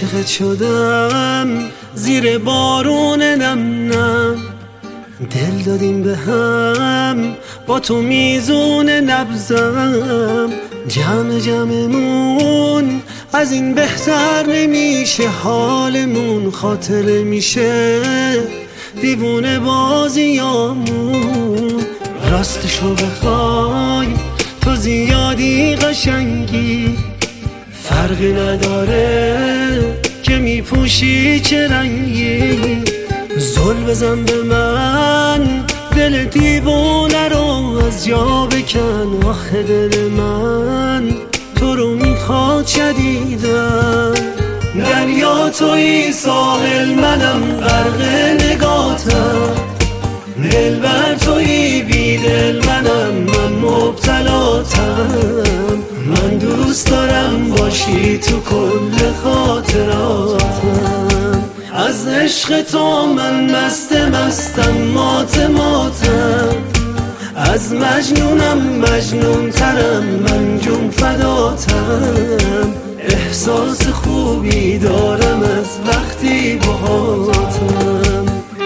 عاشقت شدم زیر بارون نم نم، دل دادیم به هم با تو میزون نبزم. جمع جمعمون از این بهتر نمیشه، حالمون خاطره میشه دیوونه بازیامون. راستشو بخوای تو زیادی قشنگی، فرقی نداره که میپوشی چه رنگی. زل بزن به من دل دیوونه رو از جا بکن، آخه دل من تو رو میخواد شدیدن. دریا توی ساحل منم غرق نگاتم، دلبر توی بیدل منم من مبتلاتم. من دوست دارم باشی تو کل خاطراتم، از عشق تو من مستم مات ماتم. از مجنونم مجنون ترم من جون فداتم. احساس خوبی دارم از وقتی باهاتم.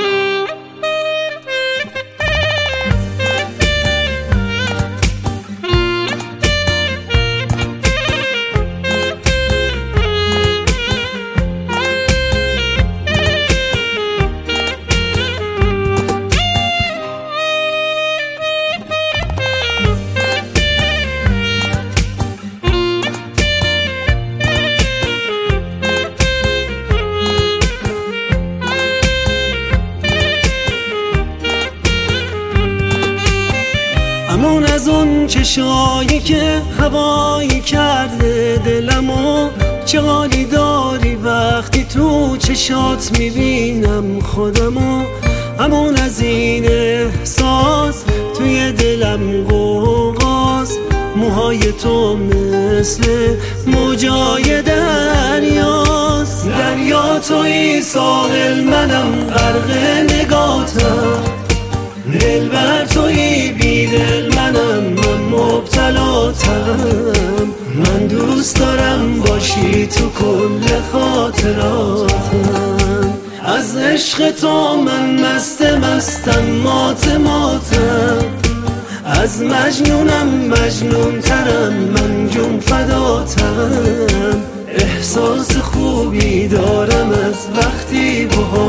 همون از اون چشایی که هوایی کرده دلمو، چه حالی داری وقتی تو چشات میبینم خودمو. همون از این احساس توی دلم غوغاست، موهای تو مثل موجای دریاست. دریا توی ساحل منم غرق نگاتم، دلبر توی بیدل منم من مبتلاتم. من دوست دارم باشی تو کل خاطراتم، از عشق تو من مستم مات ماتم. از مجنونم مجنون ترم من جون فداتم. احساس خوبی دارم از وقتی با